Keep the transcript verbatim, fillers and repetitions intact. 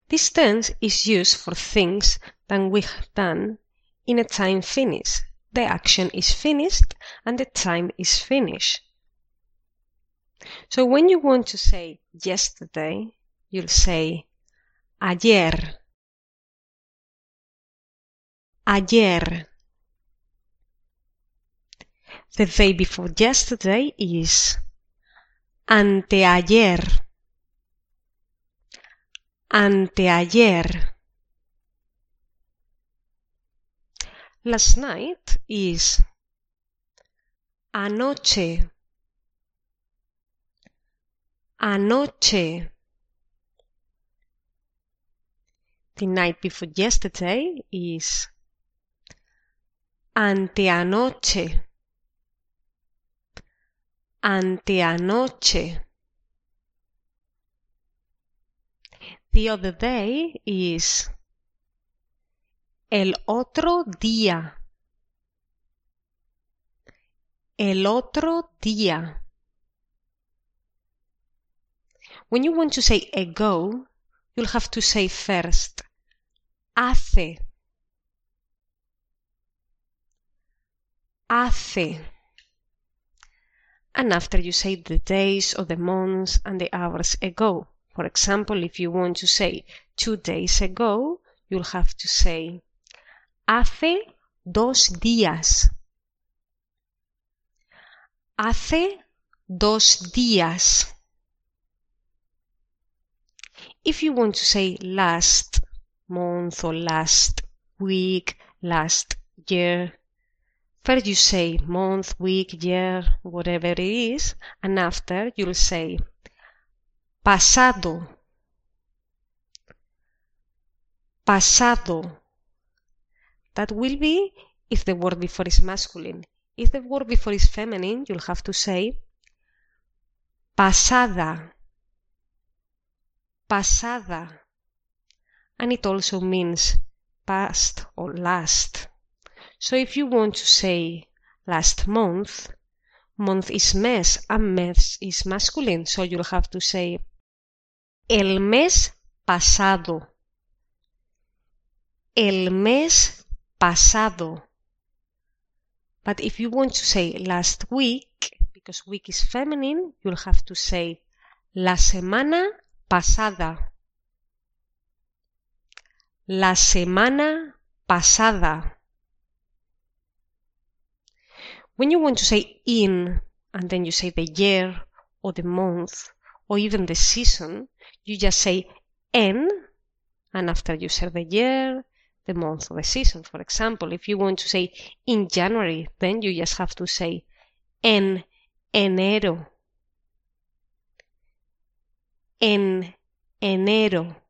This tense is used for things that we have done in a time finished. The action is finished and the time is finished. So when you want to say yesterday, you'll say ayer. Ayer. The day before yesterday is anteayer. Anteayer. Last night is anoche. Anoche. The night before yesterday is anteanoche. Anteanoche. The other day is el otro día. El otro día. When you want to say ago, you'll have to say first hace. Hace. And after you say the days or the months and the hours ago. For example, if you want to say two days ago, you'll have to say hace dos días. Hace dos días. If you want to say last month or last week, last year, first you say month, week, year, whatever it is, and after you'll say pasado. Pasado. That will be if the word before is masculine. If the word before is feminine, you'll have to say pasada. Pasada. And it also means past or last. So if you want to say last month, month is mes and mes is masculine. So you'll have to say el mes pasado. El mes pasado. But if you want to say last week, because week is feminine, you'll have to say la semana pasada. La semana pasada. When you want to say in, and then you say the year, or the month, or even the season, you just say en, and after you say the year, the month, or the season. For example, if you want to say in January, then you just have to say en enero. En enero.